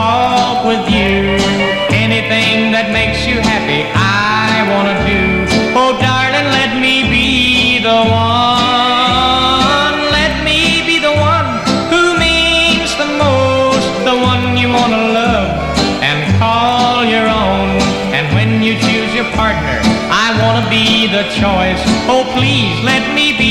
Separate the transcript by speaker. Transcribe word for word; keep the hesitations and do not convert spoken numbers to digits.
Speaker 1: talk with you. Anything that makes you happy, I wanna do. Oh, darling, let me be the one. Let me be the one who means the most, the one you wanna love and call your own. And when you choose your partner, I wanna be the choice. Oh, please let me be